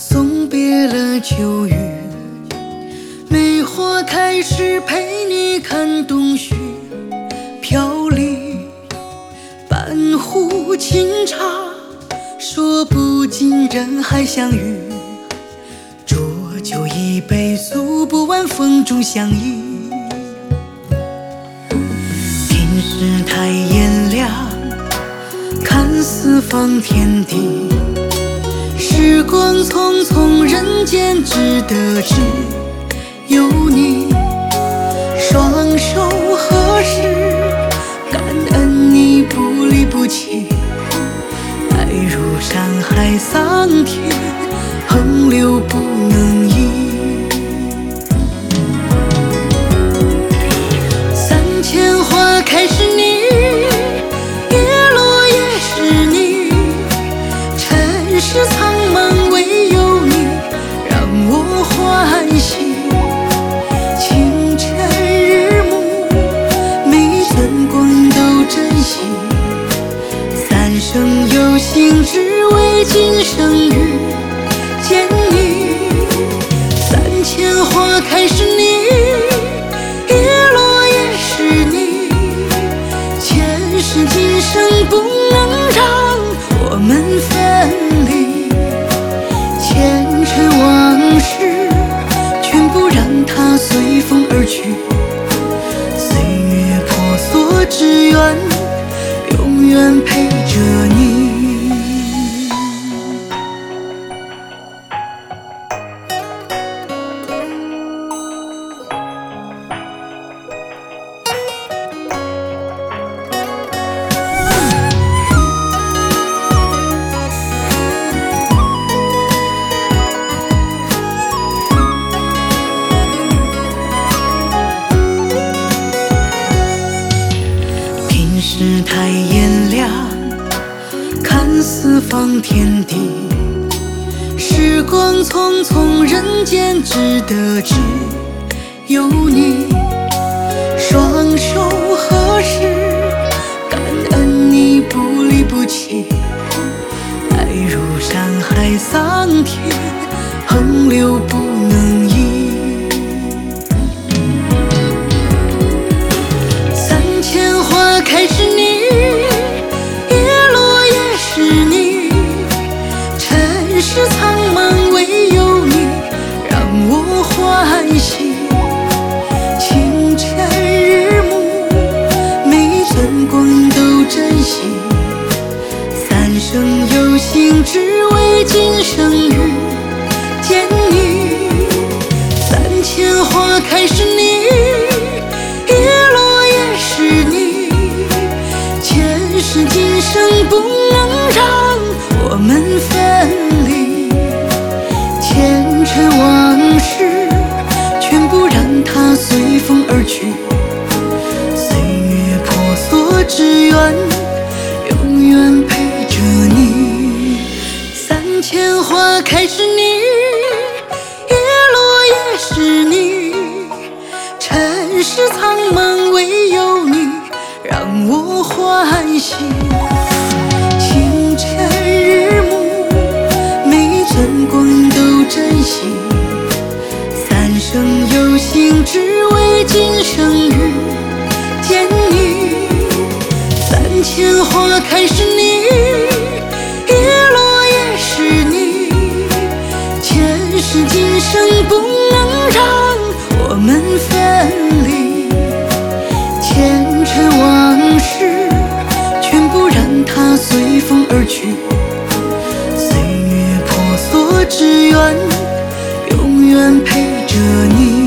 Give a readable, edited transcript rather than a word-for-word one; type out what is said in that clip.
送别了秋雨，梅花开时陪你看冬雪飘零，半壶清茶，说不尽人海相遇，浊酒一杯，诉不完风中相依。平时太炎凉，看四方天地，时光匆匆，人间只得只有你。双手合十，感恩你不离不弃，爱如山海桑田，横流不能移。三千花开是你，叶落也是你，尘世苍茫唯有你让我欢喜。清晨日暮，每寸光都珍惜，三生有幸只为今生遇见你。三千花开是你，叶落也是你，前世今生不能让我们分离，前尘往事全部让它随风而去，岁月婆娑，只愿永远陪着你。平时太炎凉，看四方天地，时光匆匆，人间只得只有你。双手合十，感恩你不离不弃，爱如山海桑田，横流不能移。三千花开是你，叶落也是你，尘世苍茫唯有你让我欢喜。清晨日暮，每寸光都珍惜，三生有幸只为今生遇见你。三千花开是你，叶落也是你，前世今生不能让我们分离，前尘往事全部让它随风而去，岁月婆娑，只愿永远陪着你。三千花开是你，叶落也是你，尘世苍茫唯有你让我欢喜。清晨日暮，每寸光都珍惜，三生有幸只为今生遇见你。三千花开是你，叶落也是你，前世今生不能让我们分离，前尘往事全部让它随风而去，岁月婆娑，只愿永远陪着你。